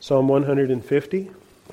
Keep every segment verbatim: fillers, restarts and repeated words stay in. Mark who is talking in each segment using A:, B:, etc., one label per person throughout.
A: Psalm one hundred fifty.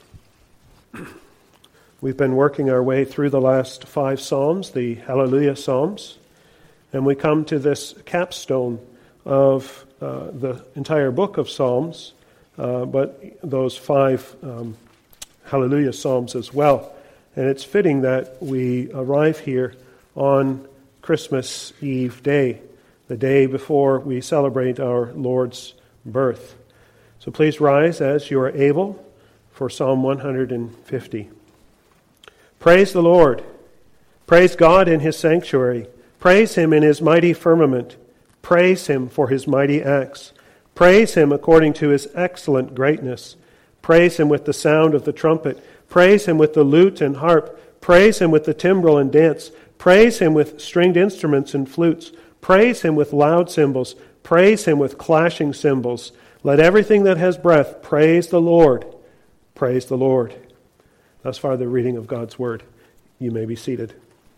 A: We've been working our way through the last five Psalms, the Hallelujah Psalms, and we come to this capstone of uh, the entire book of Psalms, uh, but those five um, Hallelujah Psalms as well. And it's fitting that we arrive here on Christmas Eve day, the day before we celebrate our Lord's birth. So please rise as you are able for Psalm one hundred fifty. Praise the Lord. Praise God in His sanctuary. Praise Him in His mighty firmament. Praise Him for His mighty acts. Praise Him according to His excellent greatness. Praise Him with the sound of the trumpet. Praise Him with the lute and harp. Praise Him with the timbrel and dance. Praise Him with stringed instruments and flutes. Praise Him with loud cymbals. Praise Him with clashing cymbals. Let everything that has breath praise the Lord. Praise the Lord. Thus far the reading of God's Word. You may be seated.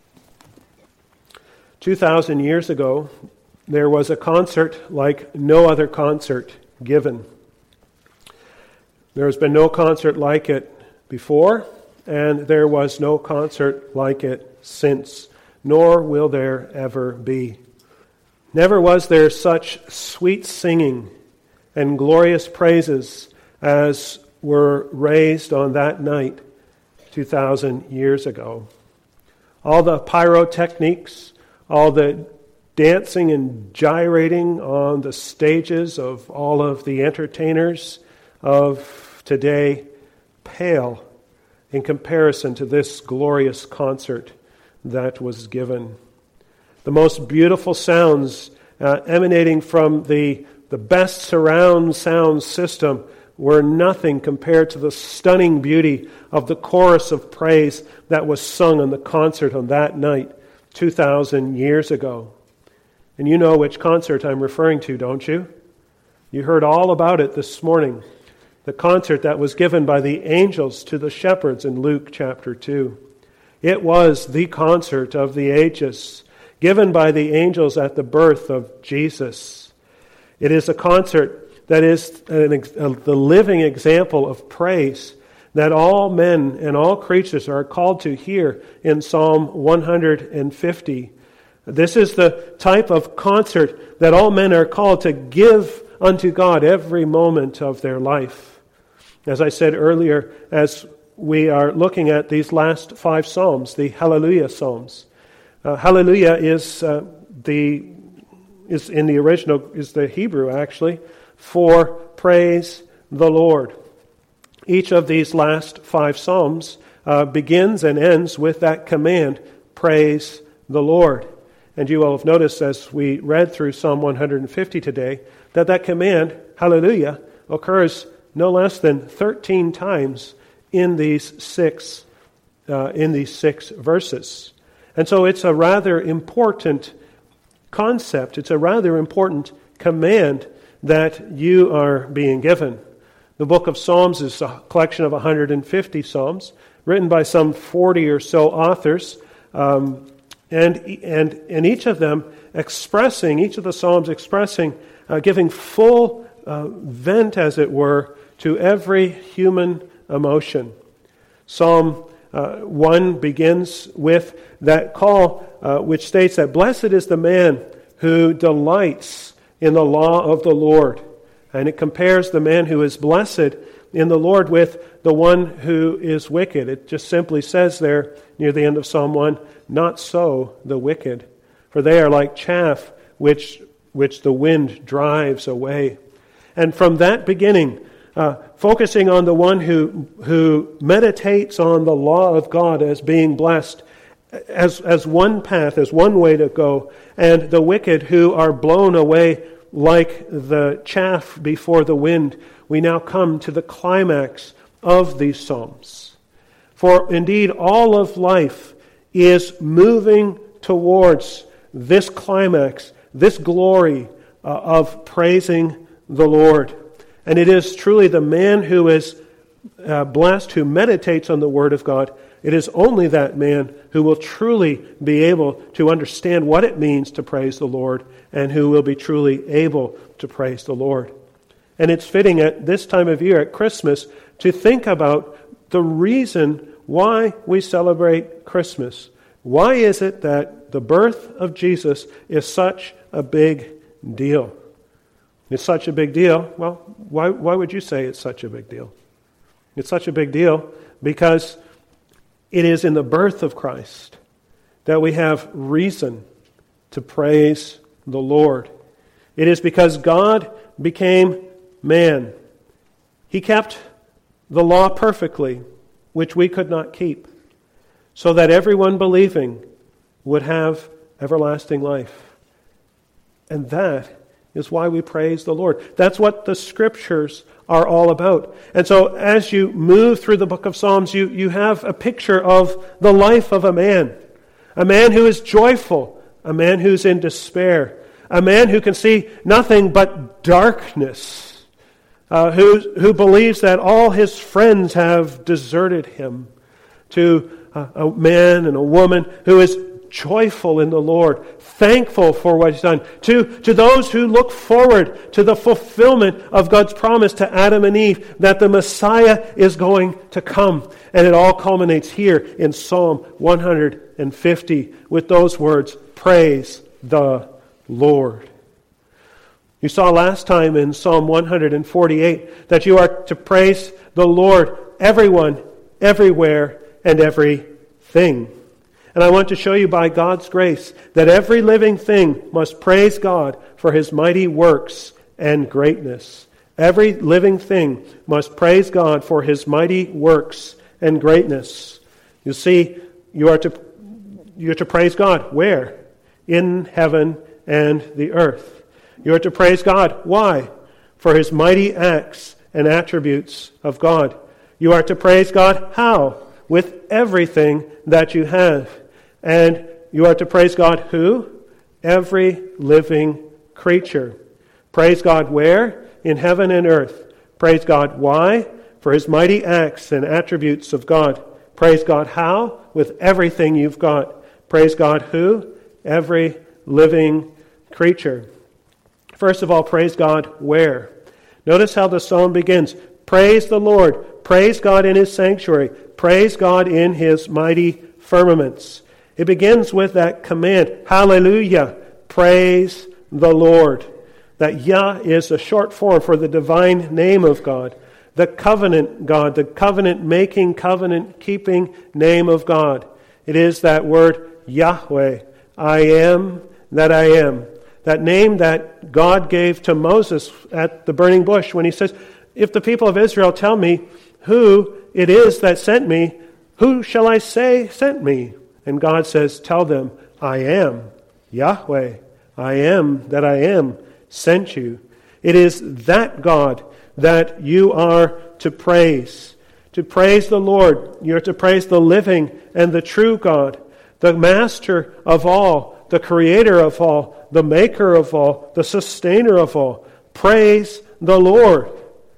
A: Two thousand years ago, there was a concert like no other concert given. There has been no concert like it before, and there was no concert like it since, nor will there ever be. Never was there such sweet singing and glorious praises as were raised on that night two thousand years ago. All the pyrotechnics, all the dancing and gyrating on the stages of all of the entertainers of today pale in comparison to this glorious concert that was given. The most beautiful sounds uh, emanating from the, the best surround sound system were nothing compared to the stunning beauty of the chorus of praise that was sung on the concert on that night two thousand years ago. And you know which concert I'm referring to, don't you? You heard all about it this morning. The concert that was given by the angels to the shepherds in Luke chapter two. It was the concert of the ages, given by the angels at the birth of Jesus. It is a concert that is an, a, the living example of praise that all men and all creatures are called to hear in Psalm one hundred fifty. This is the type of concert that all men are called to give unto God every moment of their life. As I said earlier, as we are looking at these last five Psalms, the Hallelujah Psalms. Uh, hallelujah is uh, the is in the original is the Hebrew actually for praise the Lord. Each of these last five Psalms uh, begins and ends with that command, praise the Lord. And you will have noticed as we read through Psalm one hundred fifty today that that command, hallelujah, occurs no less than thirteen times in these six uh, in these six verses. And so it's a rather important concept. It's a rather important command that you are being given. The book of Psalms is a collection of one hundred fifty Psalms, written by some forty or so authors, um, and and and each of them expressing, each of the Psalms expressing, uh, giving full uh, vent, as it were, to every human emotion. Psalm uh, one begins with that call, uh, which states that blessed is the man who delights in the law of the Lord. And it compares the man who is blessed in the Lord with the one who is wicked. It just simply says there near the end of Psalm one, not so the wicked, for they are like chaff which which the wind drives away. And from that beginning, uh, focusing on the one who who meditates on the law of God as being blessed, as as one path, as one way to go, and the wicked who are blown away like the chaff before the wind, we now come to the climax of these Psalms. For indeed, all of life is moving towards this climax, this glory uh, of praising the Lord. And it is truly the man who is uh, blessed, who meditates on the Word of God. It is only that man who will truly be able to understand what it means to praise the Lord and who will be truly able to praise the Lord. And it's fitting at this time of year, at Christmas, to think about the reason why we celebrate Christmas. Why is it that the birth of Jesus is such a big deal? It's such a big deal. Well, why, why would you say it's such a big deal? It's such a big deal because it is in the birth of Christ that we have reason to praise the Lord. It is because God became man. He kept the law perfectly, which we could not keep, so that everyone believing would have everlasting life. And that is why we praise the Lord. That's what the Scriptures are all about. And so as you move through the book of Psalms, you, you have a picture of the life of a man. A man who is joyful, a man who's in despair, a man who can see nothing but darkness, uh, who, who believes that all his friends have deserted him, to a, a man and a woman who is joyful in the Lord, thankful for what He's done, to, to those who look forward to the fulfillment of God's promise to Adam and Eve that the Messiah is going to come. And it all culminates here in Psalm one hundred fifty with those words, praise the Lord. You saw last time in Psalm one hundred forty-eight that you are to praise the Lord, everyone, everywhere, and everything. And I want to show you by God's grace that every living thing must praise God for His mighty works and greatness. Every living thing must praise God for His mighty works and greatness. You see, you are to you are to praise God. Where? In heaven and the earth. You are to praise God. Why? For His mighty acts and attributes of God. You are to praise God. How? With everything that you have. And you are to praise God who? Every living creature. Praise God where? In heaven and earth. Praise God why? For His mighty acts and attributes of God. Praise God how? With everything you've got. Praise God who? Every living creature. First of all, praise God where? Notice how the psalm begins. Praise the Lord. Praise God in His sanctuary. Praise God in His mighty firmaments. It begins with that command, hallelujah, praise the Lord. That Yah is a short form for the divine name of God, the covenant God, the covenant-making, covenant-keeping name of God. It is that word Yahweh, I am that I am. That name that God gave to Moses at the burning bush when He says, if the people of Israel tell me who it is that sent me, who shall I say sent me? And God says, tell them, I am Yahweh, I am that I am, sent you. It is that God that you are to praise. To praise the Lord, you're to praise the living and the true God, the master of all, the creator of all, the maker of all, the sustainer of all. Praise the Lord.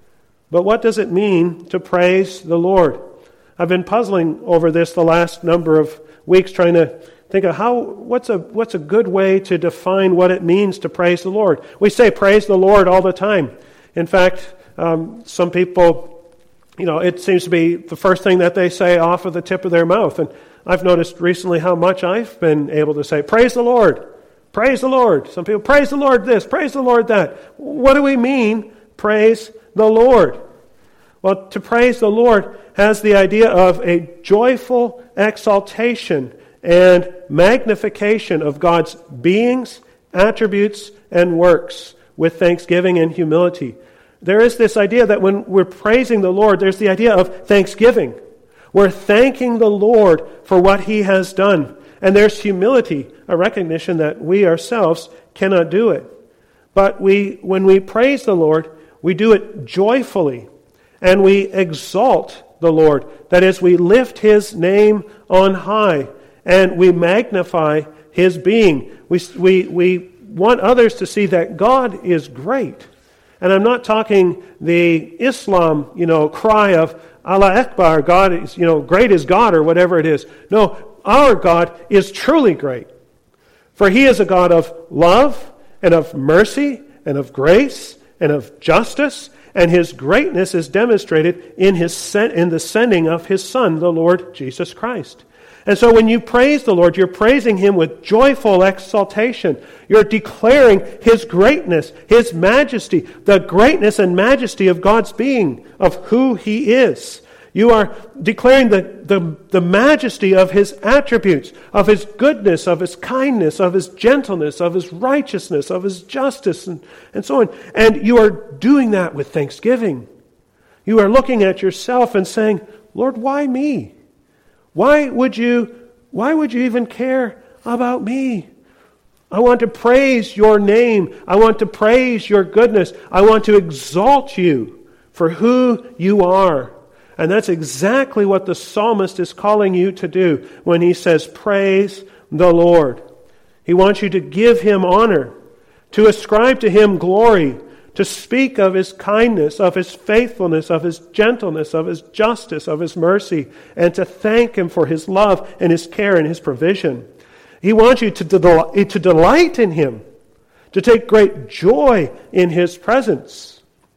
A: But what does it mean to praise the Lord? I've been puzzling over this the last number of weeks, trying to think of how what's a what's a good way to define what it means to praise the Lord. We say praise the Lord all the time. In fact, um, some people, you know, it seems to be the first thing that they say off of the tip of their mouth. And I've noticed recently how much I've been able to say, praise the Lord, praise the Lord. Some people, praise the Lord this, praise the Lord that. What do we mean, praise the Lord? Well, to praise the Lord has the idea of a joyful exaltation and magnification of God's beings, attributes, and works with thanksgiving and humility. There is this idea that when we're praising the Lord, there's the idea of thanksgiving. We're thanking the Lord for what He has done. And there's humility, a recognition that we ourselves cannot do it. But we, when we praise the Lord, we do it joyfully. And we exalt the Lord. That is, we lift His name on high. And we magnify His being. We, we, we want others to see that God is great. And I'm not talking the Islam, you know, cry of Allah Akbar, God is, you know, great is God or whatever it is. No, our God is truly great. For He is a God of love and of mercy and of grace and of justice. And his greatness is demonstrated in his sen- in the sending of his Son, the Lord Jesus Christ. And so when you praise the Lord, you're praising him with joyful exaltation. You're declaring his greatness, his majesty, the greatness and majesty of God's being, of who he is. You are declaring the, the, the majesty of his attributes, of his goodness, of his kindness, of his gentleness, of his righteousness, of his justice, and, and so on. And you are doing that with thanksgiving. You are looking at yourself and saying, Lord, why me? Why would you, why would you even care about me? I want to praise your name. I want to praise your goodness. I want to exalt you for who you are. And that's exactly what the psalmist is calling you to do when he says, praise the Lord. He wants you to give him honor, to ascribe to him glory, to speak of his kindness, of his faithfulness, of his gentleness, of his justice, of his mercy, and to thank him for his love and his care and his provision. He wants you to, del- to delight in him, to take great joy in his presence.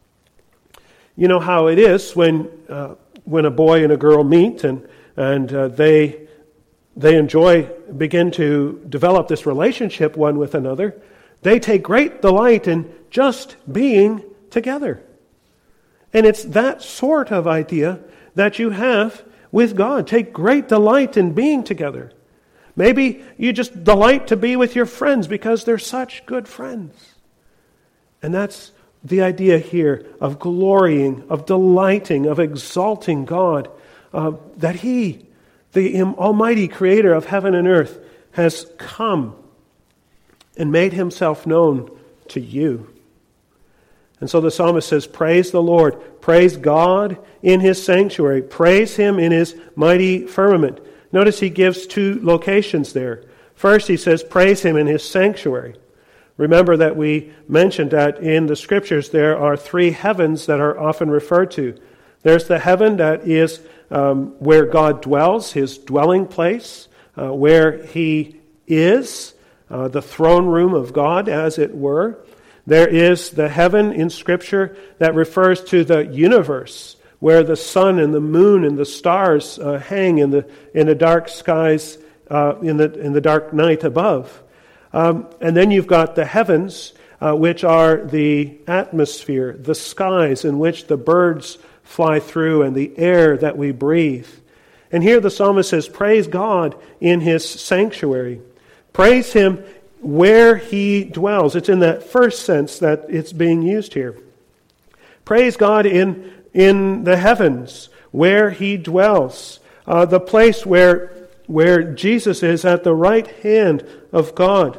A: You know how it is when uh, when a boy and a girl meet and and uh, they they enjoy, begin to develop this relationship one with another. They take great delight in just being together. And it's that sort of idea that you have with God. Take great delight in being together. Maybe you just delight to be with your friends because they're such good friends. And that's the idea here of glorying, of delighting, of exalting God, uh, that He, the Almighty Creator of heaven and earth, has come and made Himself known to you. And so the psalmist says, praise the Lord, praise God in His sanctuary, praise Him in His mighty firmament. Notice he gives two locations there. First he says, praise Him in His sanctuary. Remember that we mentioned that in the Scriptures there are three heavens that are often referred to. There's the heaven that is um, where God dwells, His dwelling place, uh, where He is, uh, the throne room of God, as it were. There is the heaven in Scripture that refers to the universe, where the sun and the moon and the stars uh, hang in the in the dark skies, uh, in the in the dark night above. Um, and then you've got the heavens, uh, which are the atmosphere, the skies in which the birds fly through, and the air that we breathe. And here the psalmist says, praise God in His sanctuary. Praise Him where He dwells. It's in that first sense that it's being used here. Praise God in, in the heavens, where He dwells. Uh, the place where, where Jesus is at the right hand of God.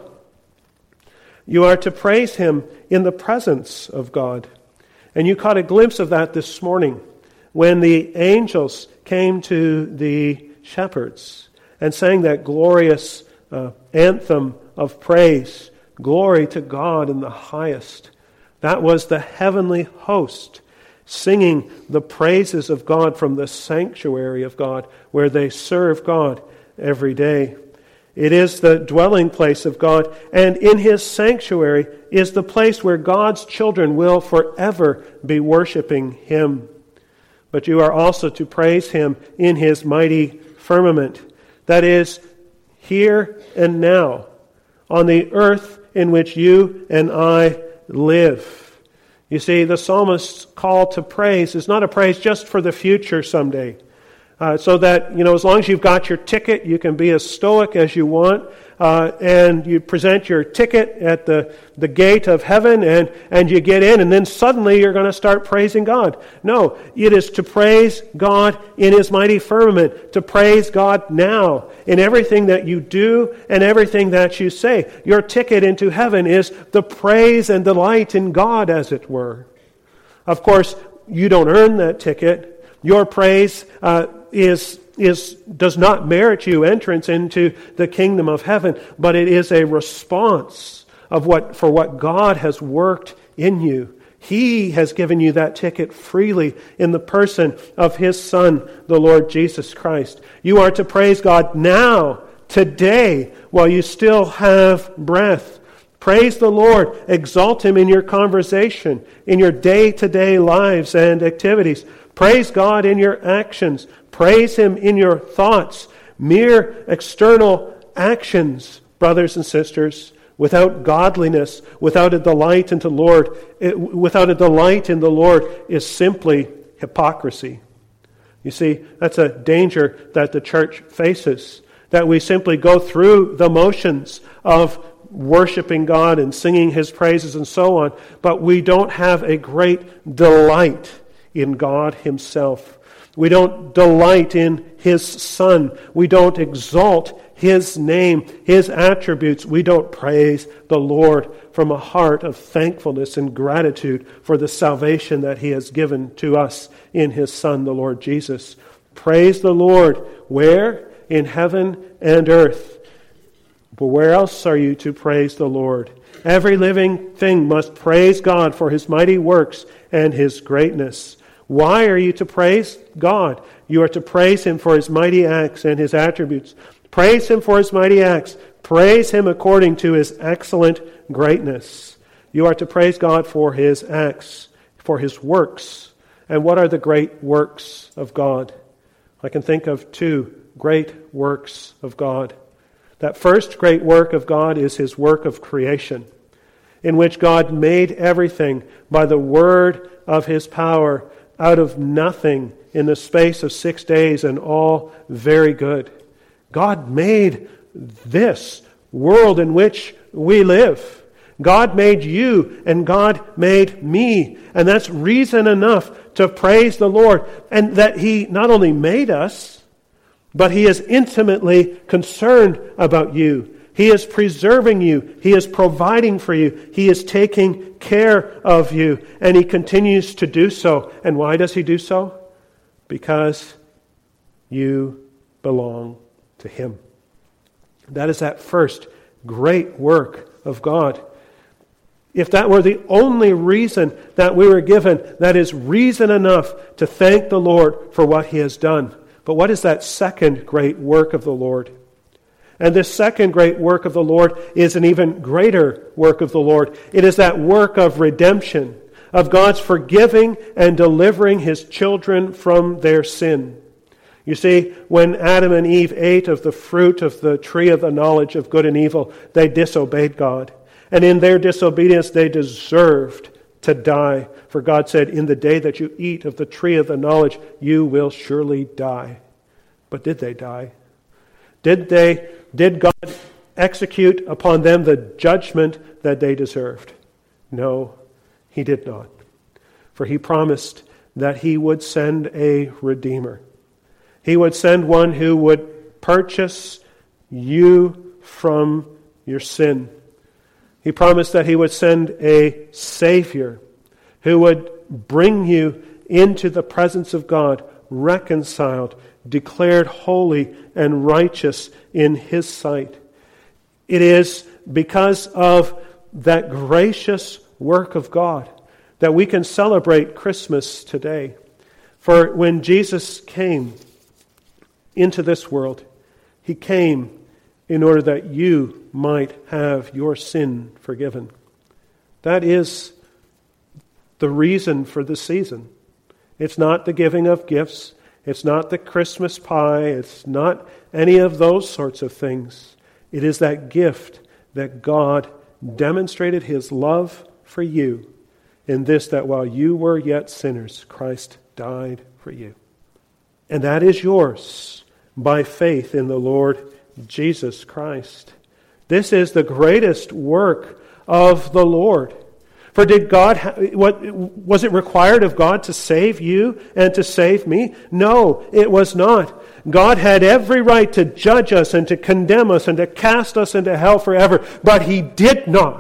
A: You are to praise Him in the presence of God. And you caught a glimpse of that this morning when the angels came to the shepherds and sang that glorious uh, anthem of praise. Glory to God in the highest. That was the heavenly host singing the praises of God from the sanctuary of God, where they serve God every day. It is the dwelling place of God, and in His sanctuary is the place where God's children will forever be worshiping Him. But you are also to praise Him in His mighty firmament, that is, here and now, on the earth in which you and I live. You see, the psalmist's call to praise is not a praise just for the future someday. Uh, so that, you know, as long as you've got your ticket, you can be as stoic as you want, uh, and you present your ticket at the, the gate of heaven, and, and you get in, and then suddenly you're going to start praising God. No, it is to praise God in His mighty firmament, to praise God now in everything that you do and everything that you say. Your ticket into heaven is the praise and delight in God, as it were. Of course, you don't earn that ticket. Your praise uh, is is does not merit you entrance into the kingdom of heaven, but it is a response of what for what God has worked in you. He has given you that ticket freely in the person of His Son, the Lord Jesus Christ. You are to praise God now, today, while you still have breath. Praise the Lord. Exalt Him in your conversation, in your day-to-day lives and activities. Praise God in your actions. Praise Him in your thoughts. Mere external actions, brothers and sisters, without godliness, without a delight in the Lord, without a delight in the Lord is simply hypocrisy. You see, that's a danger that the church faces, that we simply go through the motions of worshiping God and singing His praises and so on, but we don't have a great delight in God Himself. We don't delight in His Son. We don't exalt His name, His attributes. We don't praise the Lord from a heart of thankfulness and gratitude for the salvation that He has given to us in His Son, the Lord Jesus. Praise the Lord. Where? In heaven and earth. But where else are you to praise the Lord? Every living thing must praise God for His mighty works and His greatness. Why are you to praise God? You are to praise Him for His mighty acts and His attributes. Praise Him for His mighty acts. Praise Him according to His excellent greatness. You are to praise God for His acts, for His works. And what are the great works of God? I can think of two great works of God. That first great work of God is His work of creation, in which God made everything by the word of His power out of nothing in the space of six days, and all very good. God made this world in which we live. God made you, and God made me. And that's reason enough to praise the Lord. And that He not only made us, but He is intimately concerned about you. He is preserving you. He is providing for you. He is taking care of you. And He continues to do so. And why does He do so? Because you belong to Him. That is that first great work of God. If that were the only reason that we were given, that is reason enough to thank the Lord for what He has done. But what is that second great work of the Lord? And this second great work of the Lord is an even greater work of the Lord. It is that work of redemption, of God's forgiving and delivering His children from their sin. You see, when Adam and Eve ate of the fruit of the tree of the knowledge of good and evil, they disobeyed God. And in their disobedience, they deserved to die. For God said, in the day that you eat of the tree of the knowledge, you will surely die. But did they die? Did they, did God execute upon them the judgment that they deserved? No, He did not. For He promised that He would send a Redeemer. He would send one who would purchase you from your sin. He promised that He would send a Savior who would bring you into the presence of God, reconciled, declared holy and righteous in His sight. It is because of that gracious work of God that we can celebrate Christmas today. For when Jesus came into this world, He came in order that you might have your sin forgiven. That is the reason for the season. It's not the giving of gifts. It's not the Christmas pie. It's not any of those sorts of things. It is that gift that God demonstrated His love for you in this, that while you were yet sinners, Christ died for you. And that is yours by faith in the Lord Jesus Christ. This is the greatest work of the Lord. For did God, what was it required of God to save you and to save me? No, it was not. God had every right to judge us and to condemn us and to cast us into hell forever, but He did not.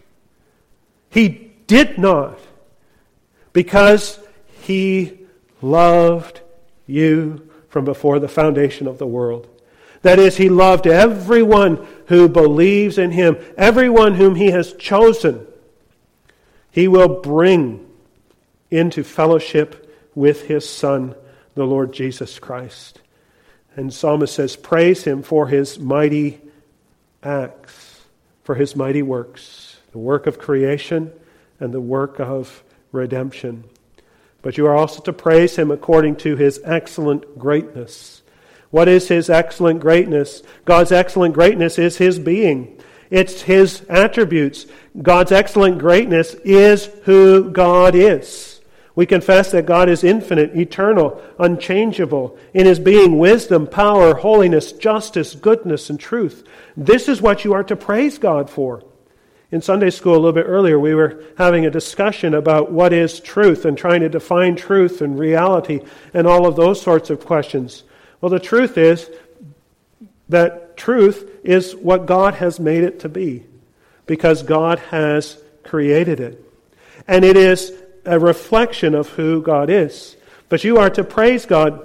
A: He did not, because He loved you from before the foundation of the world. That is, He loved everyone who believes in Him, everyone whom He has chosen. He will bring into fellowship with His Son, the Lord Jesus Christ. And the psalmist says, praise Him for His mighty acts. for his mighty works, the work of creation and the work of redemption. But you are also to praise him according to his excellent greatness. What is his excellent greatness? God's excellent greatness is his being. It's his attributes. God's excellent greatness is who God is. We confess that God is infinite, eternal, unchangeable in his being, wisdom, power, holiness, justice, goodness, and truth. This is what you are to praise God for. In Sunday school a little bit earlier, we were having a discussion about what is truth and trying to define truth and reality and all of those sorts of questions. Well, the truth is that truth is what God has made it to be because God has created it. And it is a reflection of who God is. But you are to praise God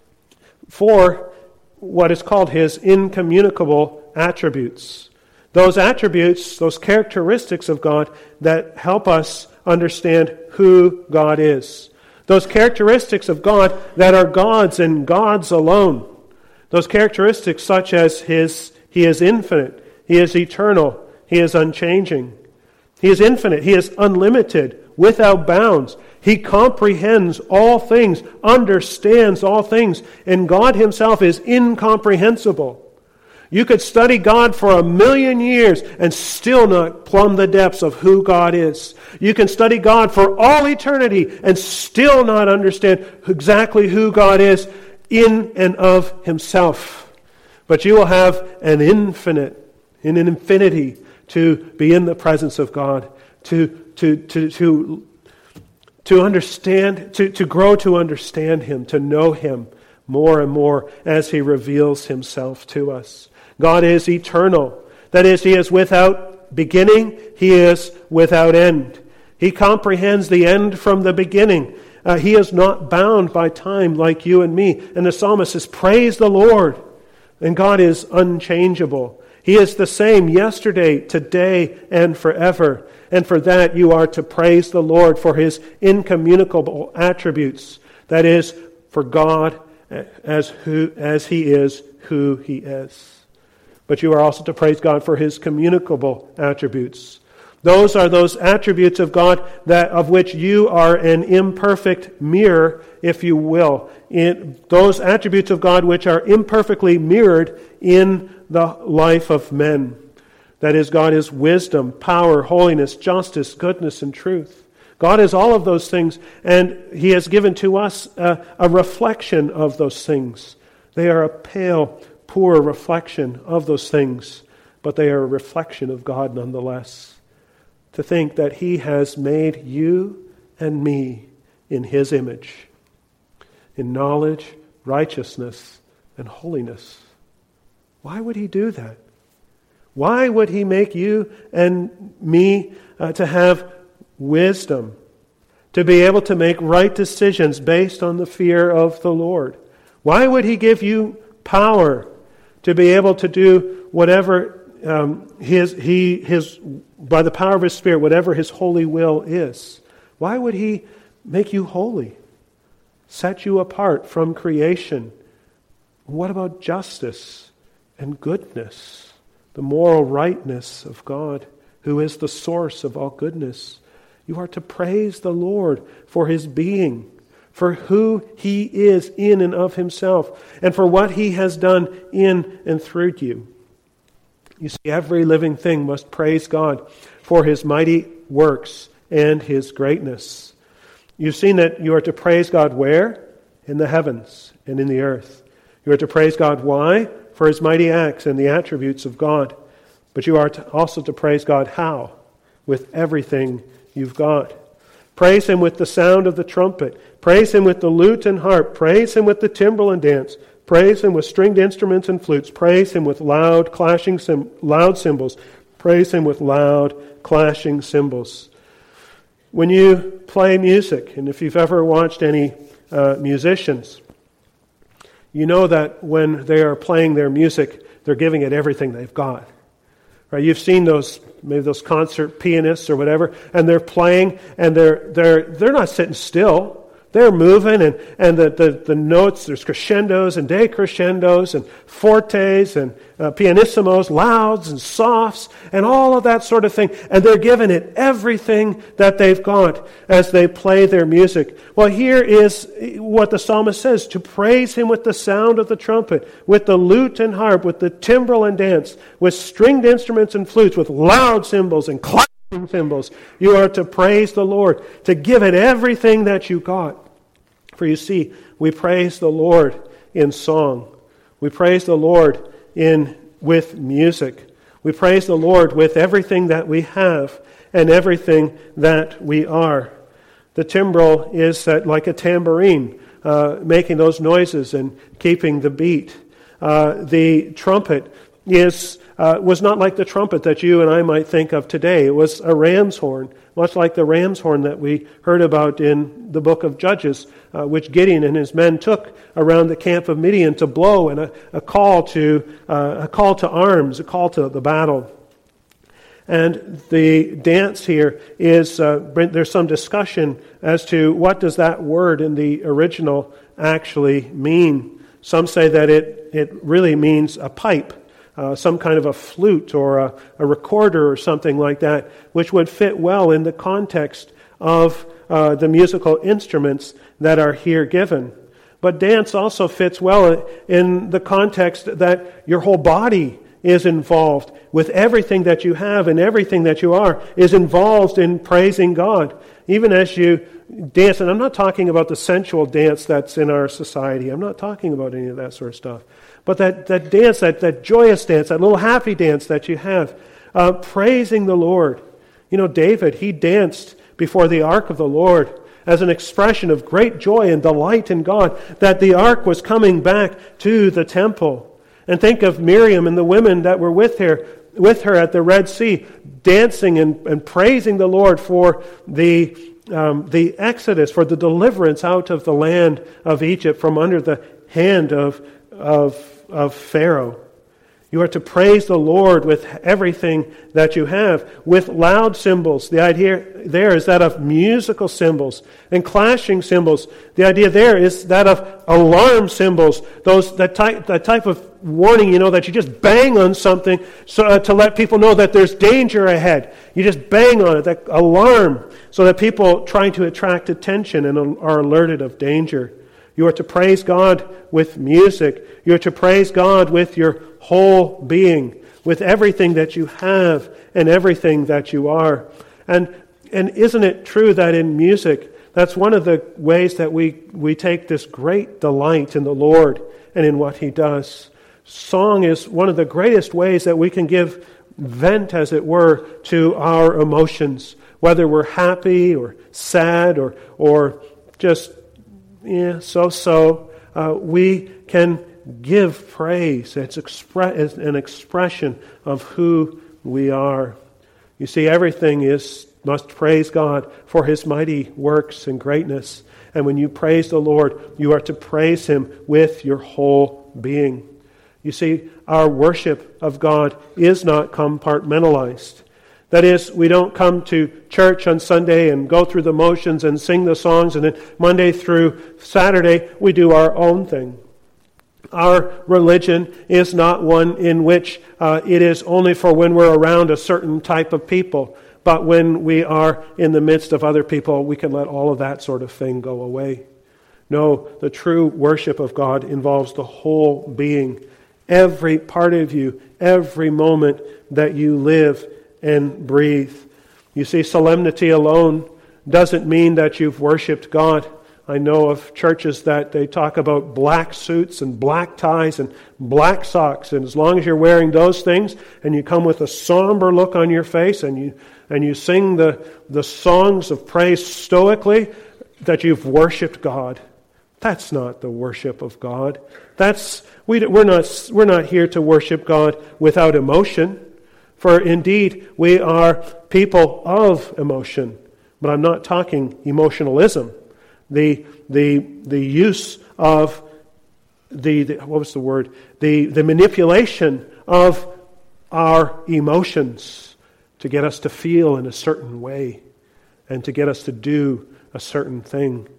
A: for what is called his incommunicable attributes. Those attributes, those characteristics of God that help us understand who God is. Those characteristics of God that are God's and God's alone. Those characteristics such as his, he is infinite, he is eternal, he is unchanging. He is infinite, he is unlimited, without bounds. He comprehends all things, understands all things, and God himself is incomprehensible. You could study God for a million years and still not plumb the depths of who God is. You can study God for all eternity and still not understand exactly who God is in and of himself. But you will have an infinite, in an infinity, to be in the presence of God, to to to to to understand, to, to grow to understand him, to know him more and more as he reveals himself to us. God is eternal. That is, he is without beginning, he is without end. He comprehends the end from the beginning. Uh, he is not bound by time like you and me. And the psalmist says, praise the Lord. And God is unchangeable. He is the same yesterday, today, and forever. And for that you are to praise the Lord for his incommunicable attributes. That is, for God as who as he is who he is. But you are also to praise God for his communicable attributes. Those are those attributes of God that of which you are an imperfect mirror, if you will. In those attributes of God which are imperfectly mirrored in the life of men. That is, God is wisdom, power, holiness, justice, goodness, and truth. God is all of those things, and he has given to us a, a reflection of those things. They are a pale, poor reflection of those things, but they are a reflection of God nonetheless. To think that he has made you and me in his image, in knowledge, righteousness, and holiness. Why would he do that? Why would he make you and me uh, to have wisdom, to be able to make right decisions based on the fear of the Lord? Why would he give you power to be able to do whatever um, his he his by the power of his Spirit, whatever his holy will is? Why would he make you holy, set you apart from creation? What about justice and goodness? The moral rightness of God, who is the source of all goodness. You are to praise the Lord for his being, for who he is in and of himself, and for what he has done in and through you. You see, every living thing must praise God for his mighty works and his greatness. You've seen that you are to praise God where? In the heavens and in the earth. You are to praise God why? For his mighty acts and the attributes of God. But you are to also to praise God how? With everything you've got. Praise him with the sound of the trumpet. Praise him with the lute and harp. Praise him with the timbrel and dance. Praise him with stringed instruments and flutes. Praise him with loud clashing sim- loud cymbals. Praise him with loud clashing cymbals. When you play music, and if you've ever watched any uh, musicians, you know that when they are playing their music, they're giving it everything they've got. Right? You've seen those, maybe those concert pianists or whatever, and they're playing, and they're they're they're not sitting still. they're moving, and, and the, the, the notes, there's crescendos and decrescendos and fortes and uh, pianissimos, louds and softs, and all of that sort of thing. And they're giving it everything that they've got as they play their music. Well, here is what the psalmist says, to praise him with the sound of the trumpet, with the lute and harp, with the timbrel and dance, with stringed instruments and flutes, with loud cymbals and clapping cymbals. You are to praise the Lord, to give it everything that you got. For you see, we praise the Lord in song. We praise the Lord in with music. We praise the Lord with everything that we have and everything that we are. The timbrel is uh, like a tambourine, uh, making those noises and keeping the beat. Uh, the trumpet is uh, was not like the trumpet that you and I might think of today. It was a ram's horn, much like the ram's horn that we heard about in the book of Judges, uh, which Gideon and his men took around the camp of Midian to blow, and a, a call to uh, a call to arms, a call to the battle. And the dance here is, uh, there's some discussion as to what does that word in the original actually mean. Some say that it, it really means a pipe, uh, some kind of a flute or a, a recorder or something like that, which would fit well in the context of uh, the musical instruments that are here given. But dance also fits well in the context that your whole body is involved with everything that you have and everything that you are is involved in praising God. Even as you dance, and I'm not talking about the sensual dance that's in our society. I'm not talking about any of that sort of stuff. But that, that dance, that, that joyous dance, that little happy dance that you have, uh, praising the Lord. You know, David, he danced before the ark of the Lord as an expression of great joy and delight in God, that the ark was coming back to the temple. And think of Miriam and the women that were with her, with her at the Red Sea, dancing and, and praising the Lord for the um, the exodus, for the deliverance out of the land of Egypt from under the hand of of of Pharaoh. You are to praise the Lord with everything that you have, with loud cymbals. The idea there is that of musical cymbals and clashing cymbals. The idea there is that of alarm cymbals, those that type that type of warning, you know, that you just bang on something so uh, to let people know that there's danger ahead. You just bang on it, that alarm, so that people trying to attract attention and are alerted of danger. You are to praise God with music. You are to praise God with your whole being, with everything that you have and everything that you are. And and isn't it true that in music, that's one of the ways that we, we take this great delight in the Lord and in what He does. Song is one of the greatest ways that we can give vent, as it were, to our emotions, whether we're happy or sad or or just yeah, so-so. Uh, we can give praise. It's, expre- it's an expression of who we are. You see, everything is must praise God for His mighty works and greatness. And when you praise the Lord, you are to praise Him with your whole being. You see, our worship of God is not compartmentalized. That is, we don't come to church on Sunday and go through the motions and sing the songs, and then Monday through Saturday we do our own thing. Our religion is not one in which uh, it is only for when we're around a certain type of people, but when we are in the midst of other people, we can let all of that sort of thing go away. No, the true worship of God involves the whole being, every part of you, every moment that you live and breathe. You see, solemnity alone doesn't mean that you've worshipped God. I know of churches that they talk about black suits and black ties and black socks, and as long as you're wearing those things and you come with a somber look on your face and you and you sing the, the songs of praise stoically, that you've worshipped God. That's not the worship of God. That's we, we're not we're not here to worship God without emotion. For indeed, we are people of emotion. But I'm not talking emotionalism. The the the use of the, the what was the word? The the manipulation of our emotions to get us to feel in a certain way and to get us to do a certain thing.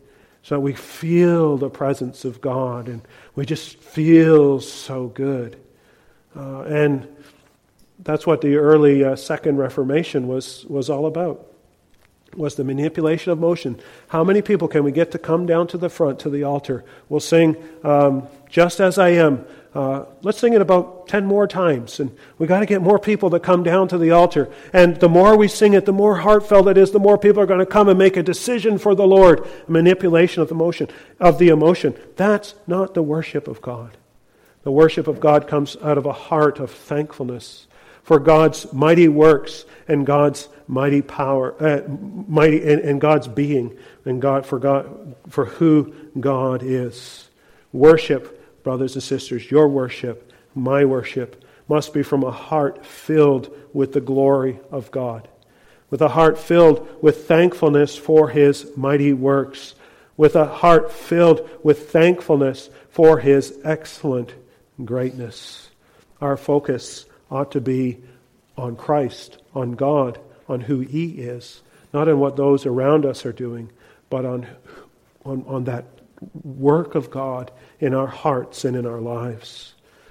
A: so that we feel the presence of God and we just feel so good. Uh, and that's what the early uh, Second Reformation was, was all about, was the manipulation of motion. How many people can we get to come down to the front, to the altar? We'll sing um, Just As I Am. Uh, let's sing it about ten more times. And we got to get more people to come down to the altar. And the more we sing it, the more heartfelt it is, the more people are going to come and make a decision for the Lord. Manipulation of the emotion, of the emotion. That's not the worship of God. The worship of God comes out of a heart of thankfulness for God's mighty works and God's mighty power, uh, mighty and, and God's being, and God for God for who God is. Worship, brothers and sisters, your worship, my worship, must be from a heart filled with the glory of God, with a heart filled with thankfulness for His mighty works, with a heart filled with thankfulness for His excellent greatness. Our focus ought to be on Christ, on God, on who He is, not on what those around us are doing, but on, on, on that work of God in our hearts and in our lives.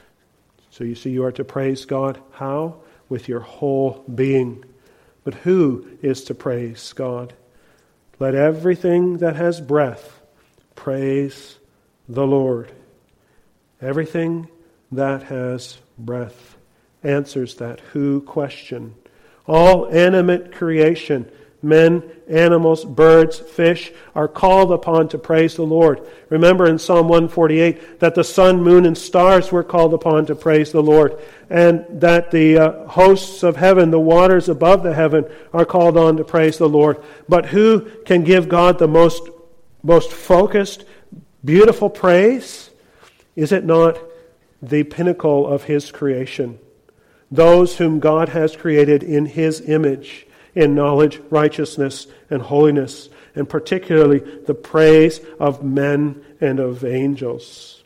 A: So you see, you are to praise God. How? With your whole being. But who is to praise God? Let everything that has breath praise the Lord. Everything that has breath answers that who question. All animate creation, men, animals, birds, fish, are called upon to praise the Lord. Remember in Psalm one forty-eight that the sun, moon, and stars were called upon to praise the Lord, and that the uh, hosts of heaven, the waters above the heaven, are called on to praise the Lord. But who can give God the most, most focused, beautiful praise? Is it not the pinnacle of His creation? Those whom God has created in His image, in knowledge, righteousness, and holiness, and particularly the praise of men and of angels.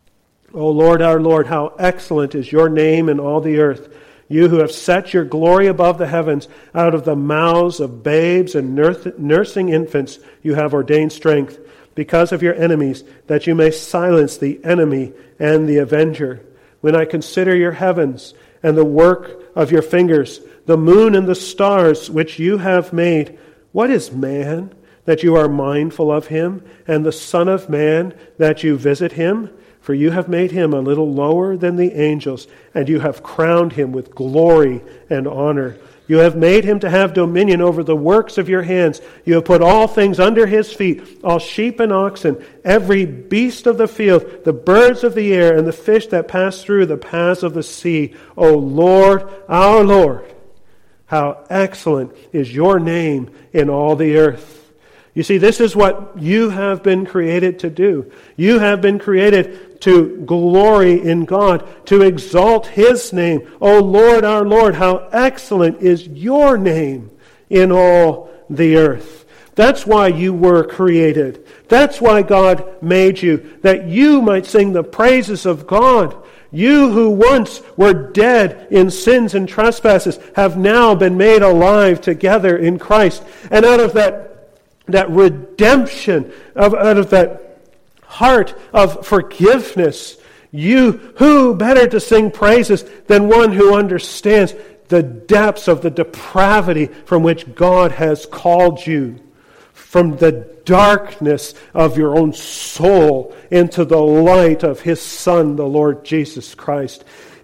A: O Lord, our Lord, how excellent is your name in all the earth, you who have set your glory above the heavens. Out of the mouths of babes and nursing infants you have ordained strength, because of your enemies, that you may silence the enemy and the avenger. When I consider your heavens and the work of your fingers, the moon and the stars which you have made, what is man that you are mindful of him, and the Son of Man that you visit him? For you have made him a little lower than the angels, and you have crowned him with glory and honor. You have made him to have dominion over the works of your hands. You have put all things under his feet, all sheep and oxen, every beast of the field, the birds of the air, and the fish that pass through the paths of the sea. O Lord, our Lord, how excellent is your name in all the earth. You see, this is what you have been created to do. You have been created to glory in God, to exalt His name. O Lord, our Lord, how excellent is your name in all the earth. That's why you were created. That's why God made you, that you might sing the praises of God. You who once were dead in sins and trespasses have now been made alive together in Christ. And out of that That redemption, of, out of that heart of forgiveness, you, who better to sing praises than one who understands the depths of the depravity from which God has called you, from the darkness of your own soul into the light of His Son, the Lord Jesus Christ.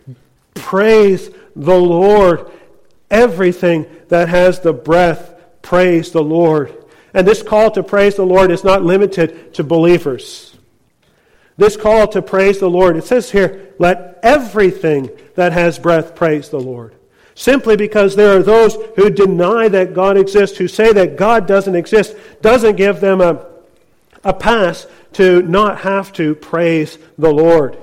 A: Praise the Lord. Everything that has the breath, praise the Lord. And this call to praise the Lord is not limited to believers. This call to praise the Lord, it says here, let everything that has breath praise the Lord. Simply because there are those who deny that God exists, who say that God doesn't exist, doesn't give them a, a pass to not have to praise the Lord.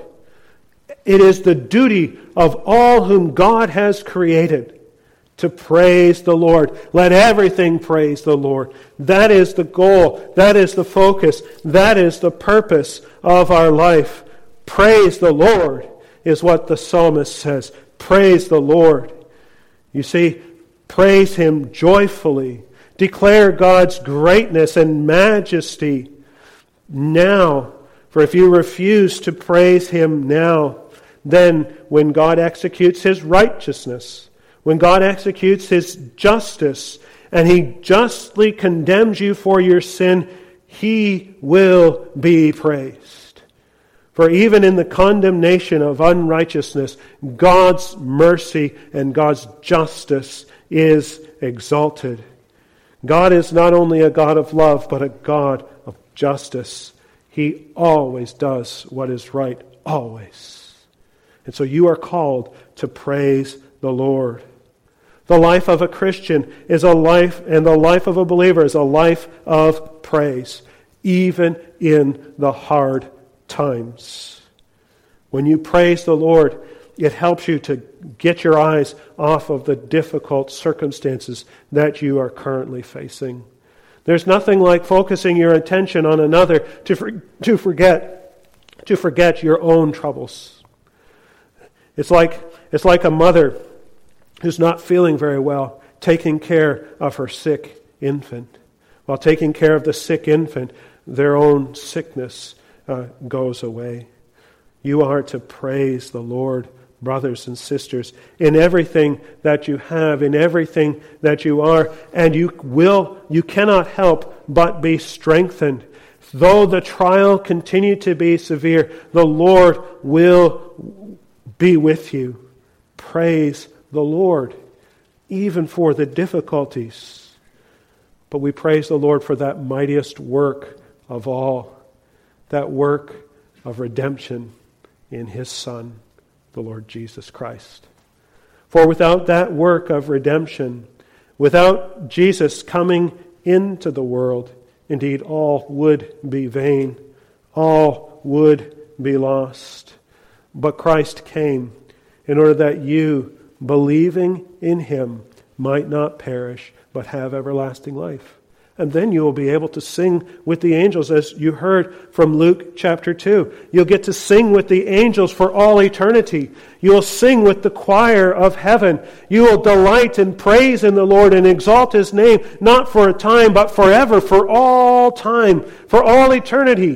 A: It is the duty of all whom God has created to praise the Lord. Let everything praise the Lord. That is the goal. That is the focus. That is the purpose of our life. Praise the Lord is what the psalmist says. Praise the Lord. You see, praise Him joyfully. Declare God's greatness and majesty. now. For if you refuse to praise Him now, then when God executes His righteousness, when God executes His justice, and He justly condemns you for your sin, He will be praised. For even in the condemnation of unrighteousness, God's mercy and God's justice is exalted. God is not only a God of love, but a God of justice. He always does what is right, always. And so you are called to praise the Lord. The life of a Christian is a life, and the life of a believer is a life of praise, even in the hard times. When you praise the Lord, it helps you to get your eyes off of the difficult circumstances that you are currently facing. There's nothing like focusing your attention on another to for, to forget to forget your own troubles. It's like it's like a mother who's not feeling very well, taking care of her sick infant. While taking care of the sick infant, their own sickness uh, goes away. You are to praise the Lord, brothers and sisters, in everything that you have, in everything that you are, and you will, you cannot help but be strengthened. Though the trial continue to be severe, the Lord will be with you. Praise the Lord, even for the difficulties. But we praise the Lord for that mightiest work of all, that work of redemption in His Son, the Lord Jesus Christ. For without that work of redemption, without Jesus coming into the world, indeed all would be vain, all would be lost. But Christ came in order that you, believing in Him, might not perish, but have everlasting life. And then you will be able to sing with the angels, as you heard from Luke chapter two. You'll get to sing with the angels for all eternity. You'll sing with the choir of heaven. You will delight and praise in the Lord and exalt His name, not for a time, but forever, for all time, for all eternity.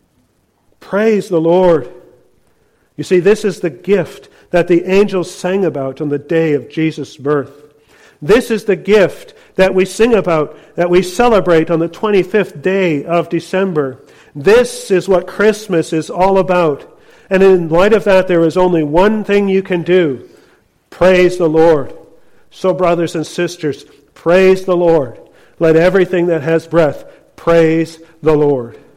A: Praise the Lord. You see, this is the gift that the angels sang about on the day of Jesus' birth. This is the gift that we sing about, that we celebrate on the twenty-fifth day of December. This is what Christmas is all about. And in light of that, there is only one thing you can do. Praise the Lord. So, brothers and sisters, praise the Lord. Let everything that has breath praise the Lord.